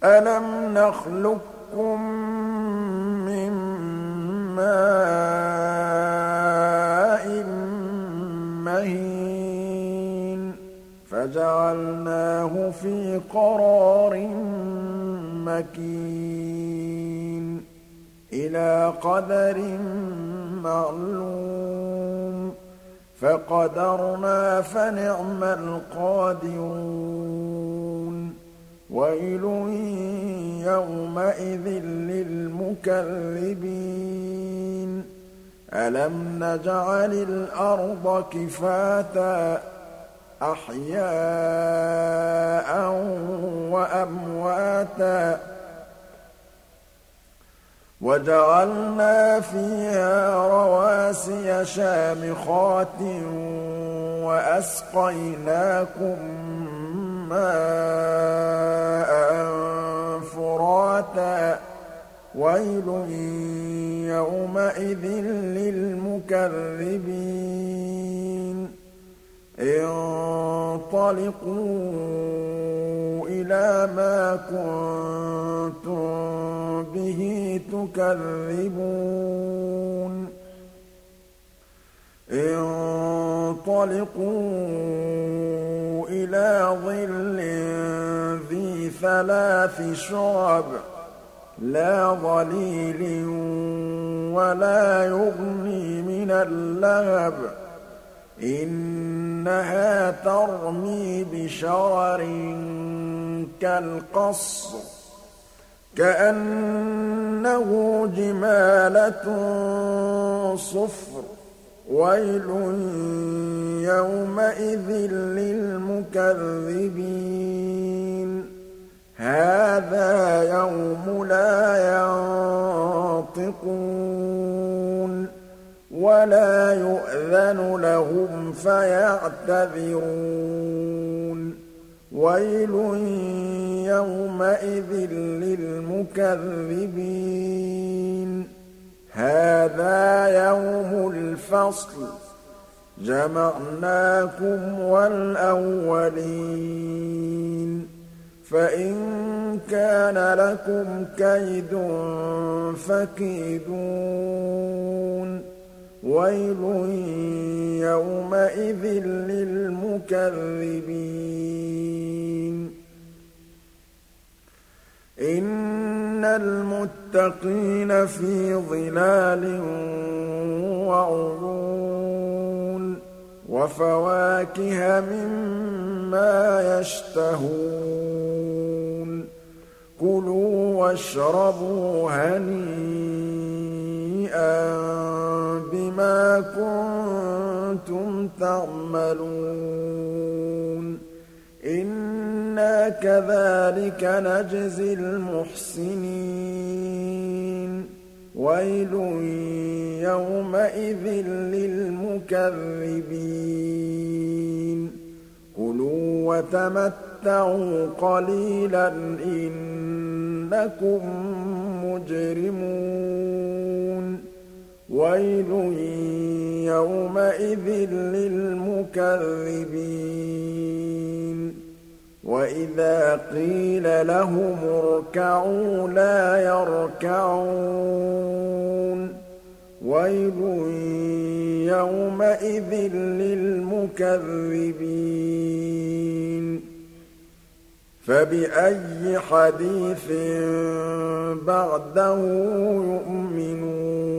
أَلَمْ نَخْلُقكُّم مِّن مَّاءٍ مَّهِينٍ فَجَعَلْنَاهُ فِي قَرَارٍ مَّكِينٍ إِلَىٰ قَدَرٍ مَّعْلُومٍ فَقَدَرْنَا فَنِعْمَ الْقَادِرُونَ وَيْلٌ يَوْمَئِذٍ لِّلْمُكَذِّبِينَ أَلَمْ نَجْعَلِ الْأَرْضَ كِفَاتًا أَحْيَاءً وَأَمْوَاتًا وَجَعَلْنَا فِيهَا رَوَاسِيَ شَامِخَاتٍ وَأَسْقَيْنَاكُم مَّاءً فُرَاتًا وَيْلٌ يَوْمَئِذٍ لِّلْمُكَذِّبِينَ انطَلِقُوا إِلَىٰ مَا كُنتُم بِهِ تُكَذِّبُونَ انطَلِقُوا إِلَىٰ ظِلٍّ ذِي ثَلَاثِ شُعَبٍ لَّا ظَلِيلٍ وَلَا يُغْنِي مِنَ اللَّهَبِ إِنَّهَا تَرْمِي بِشَرَرٍ كَالْقَصْرِ كَأَنَّهُ جِمَالَتٌ صُفْرٌ وَيْلٌ يَوْمَئِذٍ لِّلْمُكَذِّبِينَ هَٰذَا يَوْمُ لَا يَنطِقُونَ وَلَا يُؤْذَنُ لَهُمْ فَيَعْتَذِرُونَ وَيْلٌ يَوْمَئِذٍ لِّلْمُكَذِّبِينَ هَٰذَا يَوْمُ الْفَصْلِ جَمَعْنَاكُمْ وَالْأَوَّلِينَ فَإِن كَانَ لَكُمْ كَيْدٌ فَكِيدُونِ وَيْلٌ يَوْمَئِذٍ لِّلْمُكَذِّبِينَ إِنَّ الْمُتَّقِينَ فِي ظِلَالٍ وَعُيُونٍ وَفَوَاكِهَ مِمَّا يَشْتَهُونَ كُلُوا وَاشْرَبُوا هَنِيئًا بِمَا كُنتُمْ تَعْمَلُونَ إِنَّا كَذَٰلِكَ نَجْزِي الْمُحْسِنِينَ وَيْلٌ يَوْمَئِذٍ لِّلْمُكَذِّبِينَ كُلُوا وَتَمَتَّعُوا قَلِيلًا إِنَّكُم مُّجْرِمُونَ وَيْلٌ يَوْمَئِذٍ لِّلْمُكَذِّبِينَ وَإِذَا قِيلَ لَهُمُ ارْكَعُوا لَا يَرْكَعُونَ وَيْلٌ يَوْمَئِذٍ لِّلْمُكَذِّبِينَ فَبِأَيِّ حَدِيثٍ بَعْدَهُ يُؤْمِنُونَ